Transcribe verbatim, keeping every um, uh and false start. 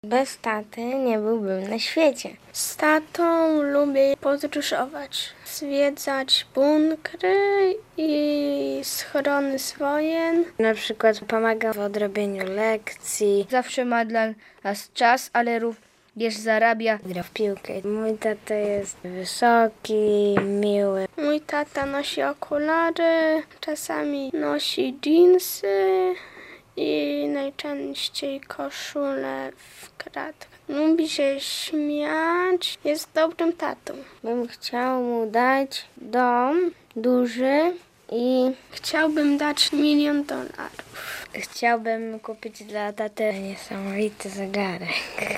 Bez taty nie byłbym na świecie. Z tatą lubię podróżować, zwiedzać bunkry i schrony z wojen. Na przykład pomaga w odrobieniu lekcji. Zawsze ma dla nas czas, ale również zarabia. Gra w piłkę. Mój tata jest wysoki, miły. Mój tata nosi okulary, czasami nosi dżinsy i najczęściej koszulę w kratkach. Lubi się śmiać, jest dobrym tatą. Bym chciał mu dać dom duży i Chciałbym dać milion dolarów. chciałbym kupić dla taty niesamowity zegarek.